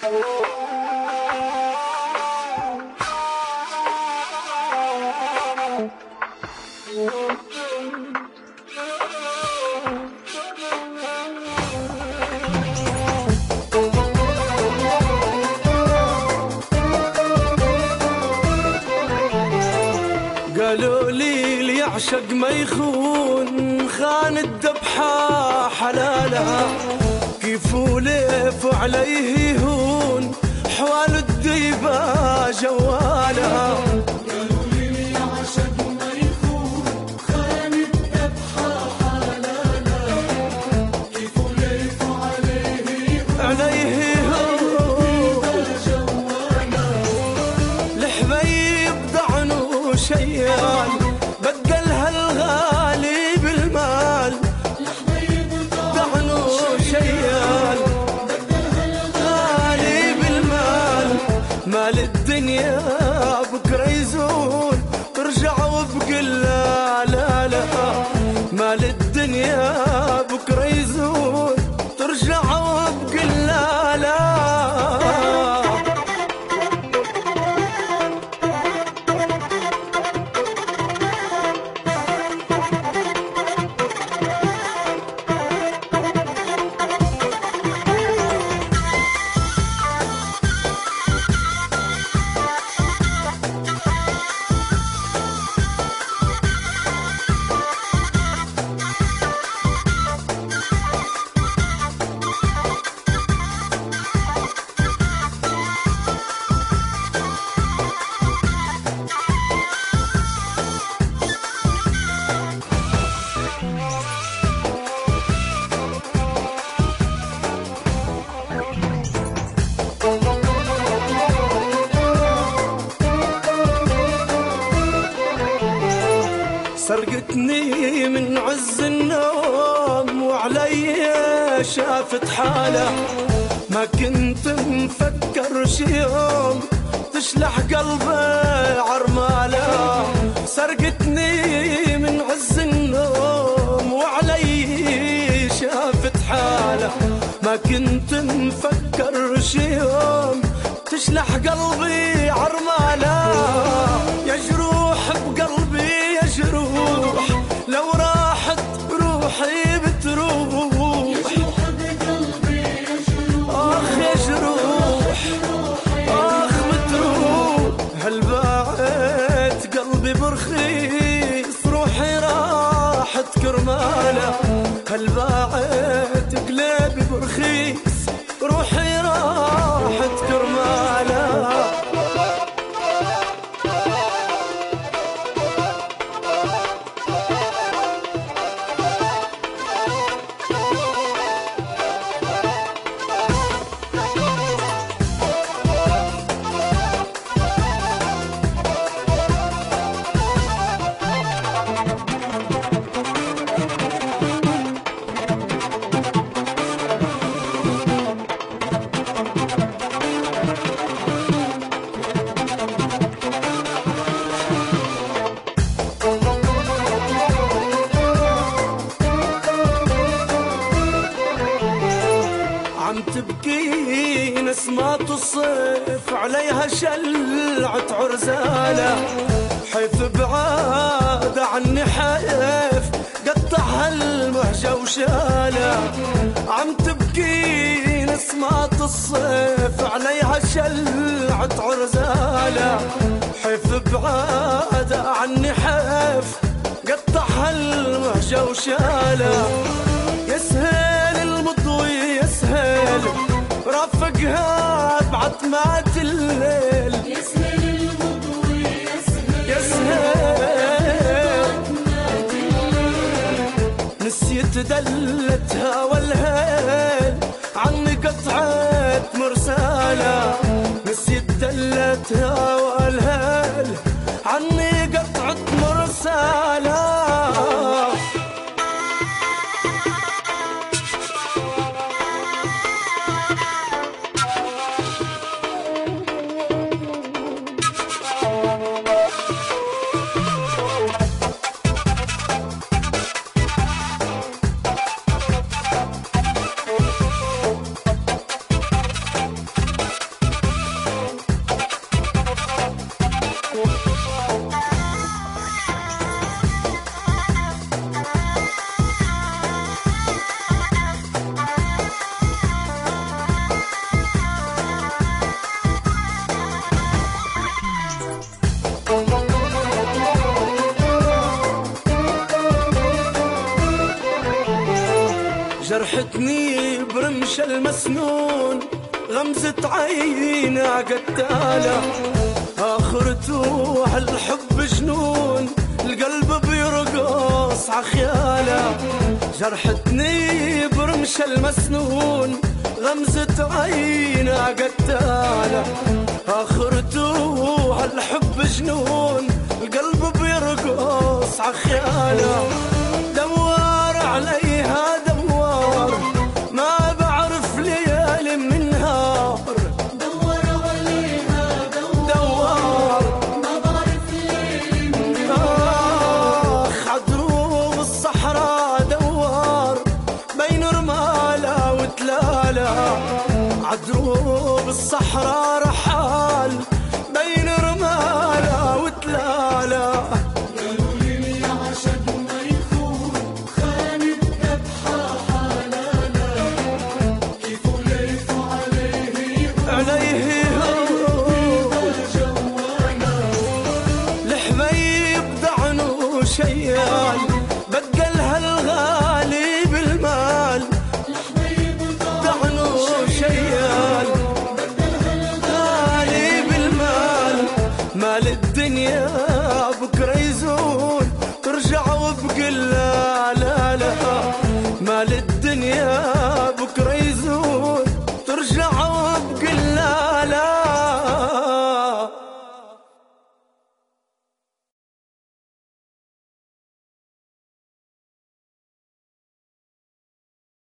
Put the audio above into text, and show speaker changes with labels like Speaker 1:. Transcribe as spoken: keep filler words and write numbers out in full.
Speaker 1: قالوا لي اللي يعشق ما يخون، خان الذبحة حلالها، كيف وليف عليه يهون، حوال الديبة جوالها.
Speaker 2: قالوا لي اللي يعشق ما يخون، خان الذبحة حلالها، كيف وليف عليه يهون،
Speaker 1: عليه يهون
Speaker 2: جوالها.
Speaker 1: الحبيب ضعنوا شيال، بدلها الغالي بالمال. ضعنوا شيال، بدلها الغالي بالمال. مال الدنيا بكره يزول، ترجع وبقل لا لا لا. مال الدنيا بكره يزول، ترجع وبقل لا لا. سرقتني من عز النوم، وعلي شافت حالة، ما كنت مفكر شي يوم تشلح قلبي عرمالة. سرقتني من عز النوم، وعلي شافت حالة، ما كنت مفكر شي يوم تشلح قلبي عرمالة. يا جروح بقلبي يا جروح، لو راحت روحي بتروح. آخ يا جروح، آخ بتروح. هل باعت قلبي برخيص، روحي راحت كرمالة. هل باعت قلبي برخيص، روحي راحت كرمالة. عم تبكي نسمات الصيف، عليها شلعت عرزالة. حيف بعاد عني حيف، قطعها المهجة وشالة. عم تبكي نسمات الصيف، عليها شلعت عرزالة. حيف بعاد عني حيف، قطعها المهجة وشالة. يسهل المضوي يسهل، رافقها بعتمات الليل.
Speaker 2: يسهل المضوي يسهل،
Speaker 1: يسهل نسيت دلتها والهيل، عني قطعت مرسالة. نسيت دلتها والهيل، عني قطعت مرسالة. جرحتني برمش المسنون، غمزة عينها قتالة، آخرته هالحب جنون، القلب بيرقص عخيالة. جرحتني برمش المسنون، غمزة عينها قتالة، آخرته هالحب جنون، القلب بيرقص عخيالة. دوار عليها دوار، ما بعرف ليالي من نهار.
Speaker 2: دور عليها دور
Speaker 1: دوار
Speaker 2: ما بعرف ليل من نهار.
Speaker 1: آخ عدروب الصحراء دوار، بين رمالة وتلالة. عدروب الصحراء رحال، بين رمالة وتلالة.
Speaker 2: قالوا لي العشق ما يخون، خانت ذبحة حلالا. كيف ليث عليه
Speaker 1: عليه
Speaker 2: جوانا.
Speaker 1: الحبيب ضعنوا شيال، بدلها الغالي بالمال.
Speaker 2: الحبيب
Speaker 1: ضعنوا شيال غالي بالمال، مال الدنيا بكره يزول، ترجع وبقل لا لا لا. مال الدنيا بكره يزول، ترجع